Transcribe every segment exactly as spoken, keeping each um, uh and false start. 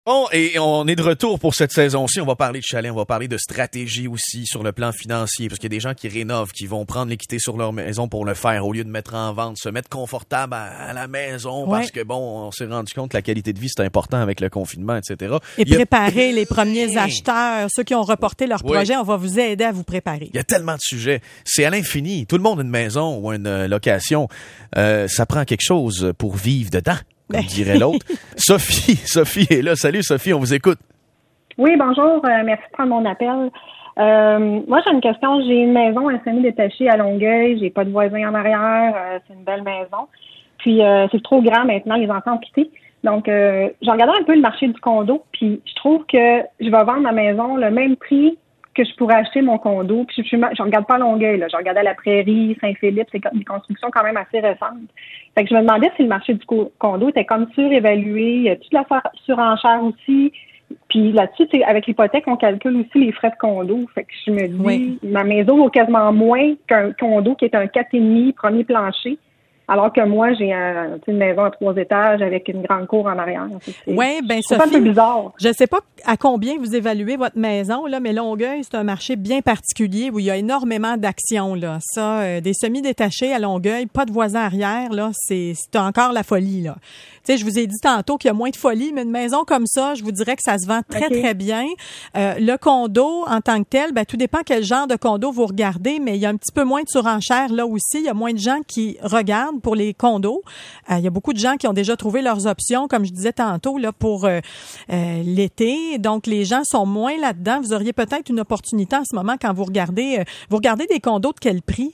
Bon, et on est de retour pour cette saison-ci. On va parler de chalet, on va parler de stratégie aussi sur le plan financier, parce qu'il y a des gens qui rénovent, qui vont prendre l'équité sur leur maison pour le faire, au lieu de mettre en vente, se mettre confortable à, à la maison, ouais. Parce que bon, on s'est rendu compte que la qualité de vie, c'est important avec le confinement, et cetera. Et Il préparer a... les premiers acheteurs, ceux qui ont reporté leur oui. projet, on va vous aider à vous préparer. Il y a tellement de sujets. C'est à l'infini. Tout le monde a une maison ou une euh, location. Euh, ça prend quelque chose pour vivre dedans, comme dirait l'autre. Sophie, Sophie est là. Salut Sophie, on vous écoute. Oui, bonjour. Euh, merci de prendre mon appel. Euh, moi, j'ai une question. J'ai une maison à semi-détachée à Longueuil. J'ai pas de voisins en arrière. Euh, c'est une belle maison. Puis, euh, c'est trop grand maintenant. Les enfants ont quitté. Donc, euh, j'ai regardé un peu le marché du condo. Puis, je trouve que je vais vendre ma maison le même prix que je pourrais acheter mon condo. Puis, je ne regarde pas à Longueuil, là. Je regardais à La Prairie, Saint-Philippe. C'est des constructions quand même assez récentes. Fait que je me demandais si le marché du condo était comme surévalué. Il y a toute la surenchère aussi. Puis là-dessus, avec l'hypothèque, on calcule aussi les frais de condo. Fait que je me dis, oui. Ma maison vaut quasiment moins qu'un condo qui est un quatre virgule cinq premier plancher. Alors que moi, j'ai un, une maison à trois étages avec une grande cour en arrière. Oui, bien, Sophie, c'est un peu bizarre. Je ne sais pas à combien vous évaluez votre maison, là, mais Longueuil, c'est un marché bien particulier où il y a énormément d'actions, là. Ça, euh, des semi-détachés à Longueuil, pas de voisins arrière, là, c'est, c'est encore la folie, là. Tu sais, je vous ai dit tantôt qu'il y a moins de folie, mais une maison comme ça, je vous dirais que ça se vend très, okay. très bien. Euh, le condo, en tant que tel, ben, tout dépend quel genre de condo vous regardez, mais il y a un petit peu moins de surenchère là aussi. Il y a moins de gens qui regardent pour les condos. Euh, il y a beaucoup de gens qui ont déjà trouvé leurs options, comme je disais tantôt, là, pour euh, euh, l'été. Donc, les gens sont moins là-dedans. Vous auriez peut-être une opportunité en ce moment quand vous regardez, euh, vous regardez des condos de quel prix?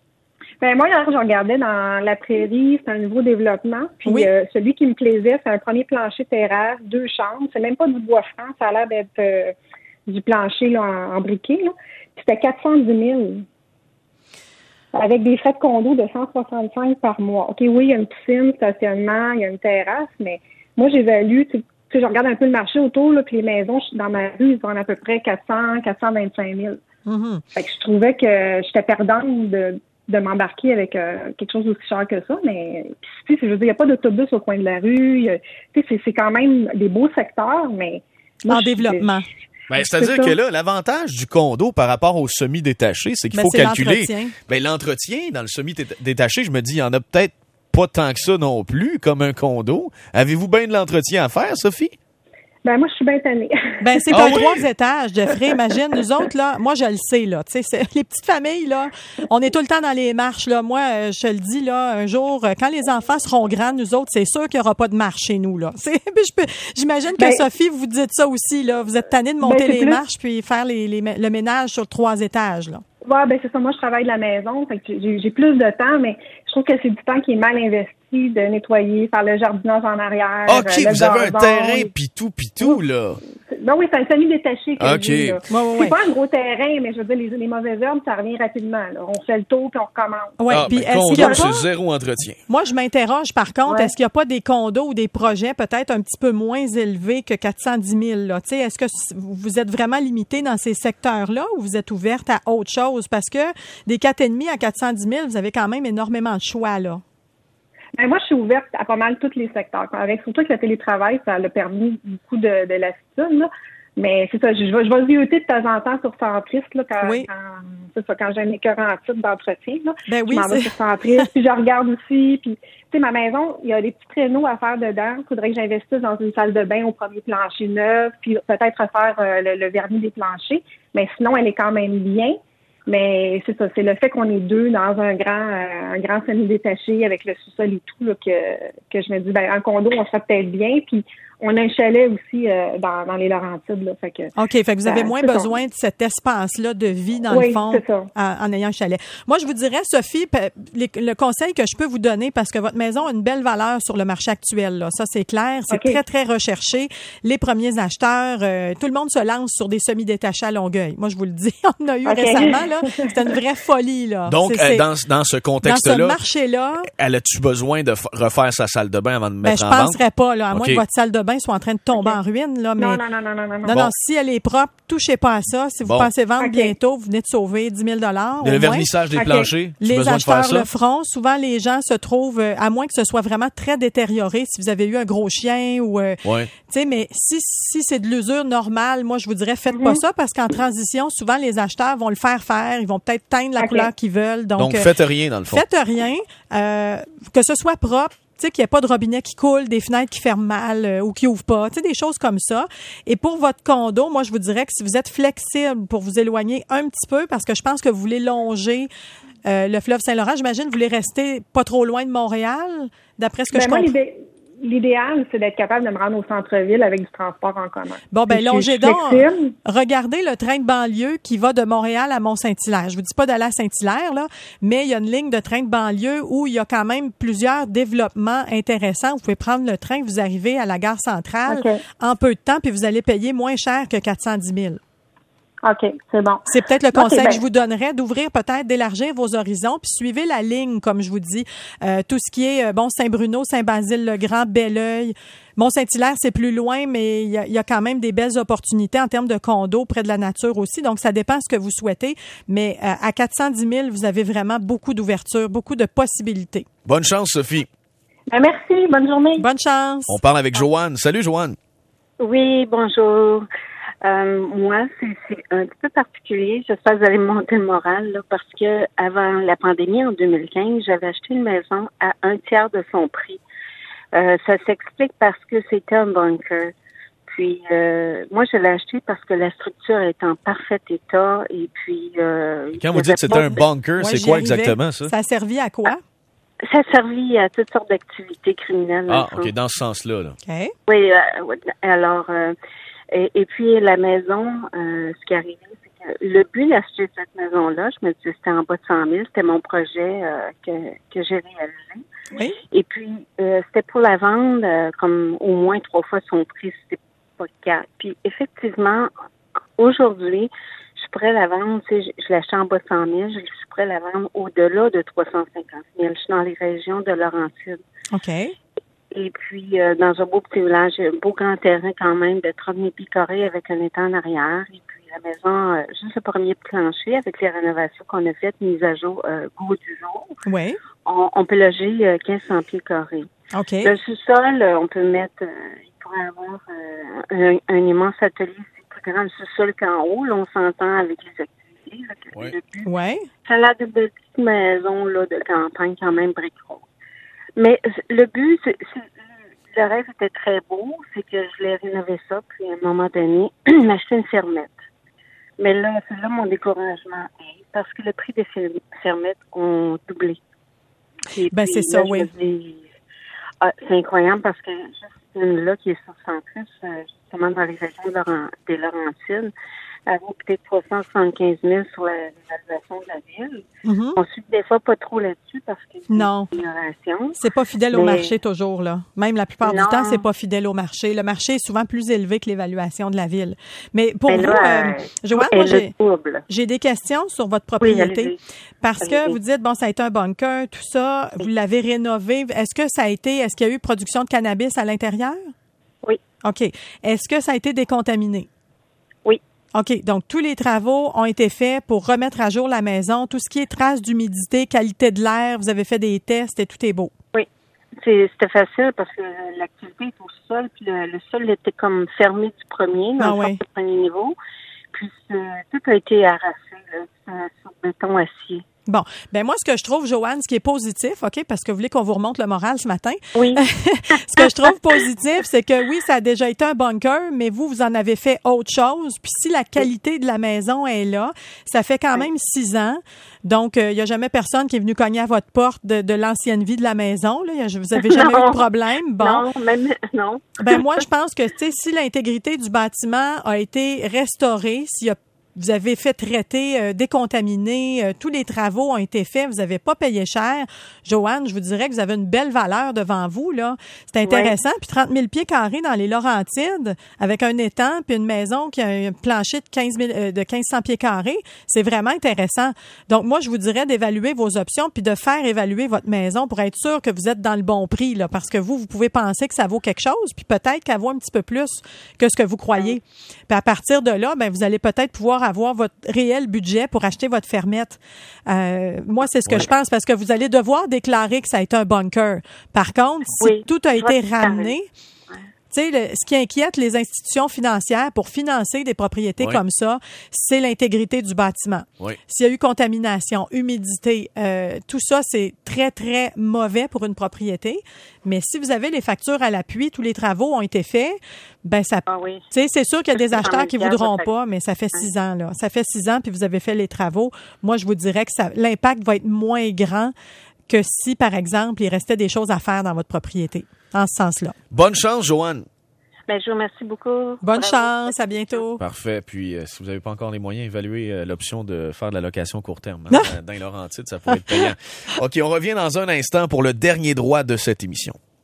Ben moi, hier, je regardais dans La Prairie, c'est un nouveau développement. Puis oui. euh, celui qui me plaisait, c'est un premier plancher terrasse, deux chambres. C'est même pas du bois franc, ça a l'air d'être euh, du plancher là, en, en briquet. Là. Puis c'était quatre cent dix mille. Avec des frais de condo de cent soixante-cinq par mois. OK, oui, il y a une piscine, stationnement, il y a une terrasse, mais moi, j'évalue, tu sais, je regarde un peu le marché autour, là, puis les maisons dans ma rue, ils sont à peu près quatre cents, quatre cent vingt-cinq mille. Mm-hmm. Fait que je trouvais que j'étais perdante de de m'embarquer avec euh, quelque chose aussi cher que ça, mais tu sais, je veux dire, il n'y a pas d'autobus au coin de la rue, tu sais, c'est, c'est quand même des beaux secteurs, mais... Moi, en je, développement. Ben, c'est-à-dire c'est que là, l'avantage du condo par rapport au semi-détaché, c'est qu'il ben, faut c'est calculer... L'entretien. Ben, l'entretien, dans le semi-détaché, je me dis, il y en a peut-être pas tant que ça non plus, comme un condo. Avez-vous bien de l'entretien à faire, Sophie? Ben, moi, je suis bien tannée. Ben, c'est ah, un oui? trois étages, Jeffrey. Imagine, nous autres, là, moi, je le sais, là. Tu sais, c'est, les petites familles, là, on est tout le temps dans les marches, là. Moi, euh, je te le dis, là, un jour, quand les enfants seront grands, nous autres, c'est sûr qu'il n'y aura pas de marche chez nous, là. C'est, je peux, j'imagine que, ben, Sophie, vous dites ça aussi, là. Vous êtes tannée de monter ben, les plus... marches puis faire les, les, le ménage sur trois étages, là. Ouais, ben, c'est ça. Moi, je travaille de la maison. Fait que j'ai, j'ai plus de temps, mais je trouve que c'est du temps qui est mal investi de nettoyer, faire le jardinage en arrière. OK, euh, vous avez un terrain pis tout, pis tout, là. Ben oui, c'est un semi-détaché. Que OK. Je dis, là. Ouais, ouais, c'est ouais. pas un gros terrain, mais je veux dire, les, les mauvaises herbes, ça revient rapidement, là. On fait le tour puis on recommence. Ouais, ah, puis ben, est-ce condo, qu'il y a pas... c'est zéro entretien. Moi, je m'interroge, par contre, ouais. est-ce qu'il n'y a pas des condos ou des projets peut-être un petit peu moins élevés que quatre cent dix mille, là? Tu sais, est-ce que vous êtes vraiment limité dans ces secteurs-là ou vous êtes ouverte à autre chose? Parce que des quatre virgule cinq à quatre cent dix mille, vous avez quand même énormément de choix, là. Ben moi, je suis ouverte à pas mal tous les secteurs. Avec surtout que le télétravail, ça a permis beaucoup de, de lassitude, là. Mais c'est ça, je, je vais, je vais zioter de temps en temps sur Centris, là, quand, oui. quand, c'est ça, quand j'ai un écœurant titre d'entretien, là. Ben oui, je m'en vais sur Centris, puis je regarde aussi, puis, tu sais, ma maison, il y a des petits créneaux à faire dedans. Il faudrait que j'investisse dans une salle de bain au premier plancher neuf, puis peut-être refaire euh, le, le vernis des planchers. Mais sinon, elle est quand même bien. Mais c'est ça, c'est le fait qu'on est deux dans un grand euh, un grand semi-détaché avec le sous-sol et tout, là, que, que je me dis, ben, en condo, on serait peut-être bien. Puis, on a un chalet aussi euh, dans, dans les Laurentides. Là, fait que, OK, fait que vous avez euh, moins besoin ça. de cet espace-là de vie, dans oui, le fond, c'est ça. En, en ayant un chalet. Moi, je vous dirais, Sophie, les, le conseil que je peux vous donner, parce que votre maison a une belle valeur sur le marché actuel, là, ça, c'est clair. C'est okay. très, très recherché. Les premiers acheteurs, euh, tout le monde se lance sur des semi-détachés à Longueuil. Moi, je vous le dis, on en a eu okay. récemment, là. C'était une vraie folie, là. Donc, c'est, euh, dans, dans ce contexte-là, dans ce marché-là, elle a-tu besoin de f- refaire sa salle de bain avant de ben, mettre en vente? vente? Je penserais pas, là, à okay. moins que votre salle de bain bain soit en train de tomber okay. en ruine. Là, mais non, non, non, non, non, non. Non, bon. non, si elle est propre, touchez pas à ça. Si vous bon. pensez vendre okay. bientôt, vous venez de sauver dix mille dollars. Le vernissage des okay. planchers, tu as besoin de faire ça? Les acheteurs le feront. Souvent, les gens se trouvent, à moins que ce soit vraiment très détérioré, si vous avez eu un gros chien ou... Euh, ouais. Tu sais, mais si, si c'est de l'usure normale, moi, je vous dirais, faites mm-hmm. pas ça parce qu'en transition, souvent, les acheteurs vont le faire faire. Ils vont peut-être teindre la okay. couleur qu'ils veulent. Donc, Donc faites rien, dans le fond. Faites rien. Euh, que ce soit propre. Tu sais, qu'il n'y ait pas de robinet qui coule, des fenêtres qui ferment mal euh, ou qui ouvrent pas, tu sais, des choses comme ça. Et pour votre condo, moi, je vous dirais que si vous êtes flexible pour vous éloigner un petit peu, parce que je pense que vous voulez longer euh, le fleuve Saint-Laurent, j'imagine que vous voulez rester pas trop loin de Montréal, d'après ce que ben je moi, comprends. L'idée, l'idéal, c'est d'être capable de me rendre au centre-ville avec du transport en commun. Bon, ben longez donc. Regardez le train de banlieue qui va de Montréal à Mont-Saint-Hilaire. Je vous dis pas d'aller à Saint-Hilaire, là, mais il y a une ligne de train de banlieue où il y a quand même plusieurs développements intéressants. Vous pouvez prendre le train, vous arrivez à la gare centrale okay. en peu de temps, puis vous allez payer moins cher que quatre cent dix mille. OK, c'est bon. C'est peut-être le conseil okay, ben... que je vous donnerais, d'ouvrir peut-être, d'élargir vos horizons, puis suivez la ligne, comme je vous dis. Euh, tout ce qui est, euh, bon, Saint-Bruno, Saint-Basile-le-Grand, Belleuil. Mont-Saint-Hilaire, c'est plus loin, mais il y, y a quand même des belles opportunités en termes de condos près de la nature aussi. Donc, ça dépend de ce que vous souhaitez. Mais euh, à quatre cent dix mille, vous avez vraiment beaucoup d'ouverture, beaucoup de possibilités. Bonne chance, Sophie. Ben, merci. Bonne journée. Bonne chance. On parle avec Joanne. Salut, Joanne. Oui, bonjour. Euh, moi, c'est, c'est un petit peu particulier. J'espère que vous allez me monter le moral, là, parce que avant la pandémie, en deux mille quinze, j'avais acheté une maison à un tiers de son prix. Euh, ça s'explique parce que c'était un bunker. Puis, euh, moi, je l'ai acheté parce que la structure est en parfait état. Et puis, euh, quand vous dites que c'était un bunker, ouais, c'est quoi arrivais. exactement ça? Ça a servi à quoi? Ça a servi à toutes sortes d'activités criminelles. Ah, OK, dans ce sens-là. Là. OK. Oui, euh, alors... Euh, Et, et puis, la maison, euh, ce qui arrivait, c'est que le but d'acheter cette maison-là, je me disais, c'était en bas de cent mille, c'était mon projet euh, que, que j'ai réalisé. Oui. Et puis, euh, c'était pour la vendre euh, comme au moins trois fois son prix, c'était pas quatre. Puis, effectivement, aujourd'hui, je pourrais la vendre, tu sais, je, je l'achète en bas de cent mille, je, je pourrais la vendre au-delà de trois cent cinquante mille. Je suis dans les régions de Laurentides. OK. Et puis, euh, dans un beau petit village, un beau grand terrain quand même de trente mille pieds carrés avec un étang en arrière. Et puis, la maison, euh, juste le premier plancher avec les rénovations qu'on a faites, mise à jour, euh, goût du jour. Oui. On, on peut loger euh, quinze cents pieds carrés. OK. Le sous-sol, euh, on peut mettre, euh, il pourrait avoir euh, un, un immense atelier. C'est plus grand le sous-sol qu'en haut. Là, on s'entend avec les activités. Là, que oui. le but. Oui. Ça a l'air de petites maisons là, de campagne quand même briques roses. Mais le but, c'est, c'est, le rêve était très beau, c'est que je l'ai rénové ça, puis à un moment donné, m'acheter une fermette. Mais là, c'est là mon découragement est, parce que le prix des fermettes ont doublé. Et ben, puis, c'est ça, là, oui. Dis, ah, c'est incroyable parce que c'est une là qui est sur Centris, justement dans les régions de Laurent, des Laurentides, elle vaut peut-être trois cent soixante-quinze mille sur la, l'évaluation de la ville. Mm-hmm. On suit des fois pas trop là-dessus parce que c'est non. une ignoration. C'est pas fidèle mais... au marché toujours, là. Même la plupart non. du temps, c'est pas fidèle au marché. Le marché est souvent plus élevé que l'évaluation de la ville. Mais pour elle vous, a, euh, Joanne, moi, j'ai, double. j'ai des questions sur votre propriété. Oui, parce allez-y. que vous dites, bon, ça a été un bunker, tout ça, vous l'avez rénové. Est-ce que ça a été, est-ce qu'il y a eu production de cannabis à l'intérieur? Oui. OK. Est-ce que ça a été décontaminé? Oui. OK. Donc, tous les travaux ont été faits pour remettre à jour la maison. Tout ce qui est traces d'humidité, qualité de l'air, vous avez fait des tests et tout est beau. Oui. C'est, c'était facile parce que l'activité est au sol, puis le, le sol était comme fermé du premier, dans ah, le, oui. du premier niveau. Puis tout a été arraché là, sur béton acier. Bon, ben moi, ce que je trouve, Joanne, ce qui est positif, OK, parce que vous voulez qu'on vous remonte le moral ce matin. Oui. Ce que je trouve positif, c'est que oui, ça a déjà été un bunker, mais vous, vous en avez fait autre chose. Puis si la qualité de la maison est là, ça fait quand même six ans. Donc, il euh, n'y a jamais personne qui est venu cogner à votre porte de, de l'ancienne vie de la maison. Là. Vous avez jamais non. eu de problème. Bon. Non, même, non. Ben moi, je pense que, tu sais, si l'intégrité du bâtiment a été restaurée, s'il y a vous avez fait traiter, euh, décontaminer, euh, tous les travaux ont été faits, vous n'avez pas payé cher. Joanne, je vous dirais que vous avez une belle valeur devant vous, là. C'est intéressant. Ouais. Puis trente mille pieds carrés dans les Laurentides, avec un étang, puis une maison qui a un plancher de quinze mille, euh, de quinze cents pieds carrés, c'est vraiment intéressant. Donc, moi, je vous dirais d'évaluer vos options puis de faire évaluer votre maison pour être sûr que vous êtes dans le bon prix, là, parce que vous, vous pouvez penser que ça vaut quelque chose, puis peut-être qu'elle vaut un petit peu plus que ce que vous croyez. Puis à partir de là, ben vous allez peut-être pouvoir avoir votre réel budget pour acheter votre fermette. Euh, moi, c'est ce que ouais. je pense, parce que vous allez devoir déclarer que ça a été un bunker. Par contre, si oui, tout a été ramené, tu sais, le, ce qui inquiète les institutions financières pour financer des propriétés oui. comme ça, c'est l'intégrité du bâtiment. Oui. S'il y a eu contamination, humidité, euh, tout ça, c'est très, très mauvais pour une propriété. Mais si vous avez les factures à l'appui, tous les travaux ont été faits, ben ça, ah oui. tu sais, c'est sûr qu'il y a des acheteurs qui voudront pas, mais ça fait six ans, là. Ça fait six ans, puis vous avez fait les travaux. Moi, je vous dirais que ça, l'impact va être moins grand que si, par exemple, il restait des choses à faire dans votre propriété, en ce sens-là. Bonne chance, Joanne. Ben, je vous remercie beaucoup. Bonne Bravo. chance, à bientôt. Parfait. Puis, euh, si vous n'avez pas encore les moyens, évaluez euh, l'option de faire de la location court terme. Hein? Dans les Laurentides, ça pourrait être payant. OK, on revient dans un instant pour le dernier droit de cette émission.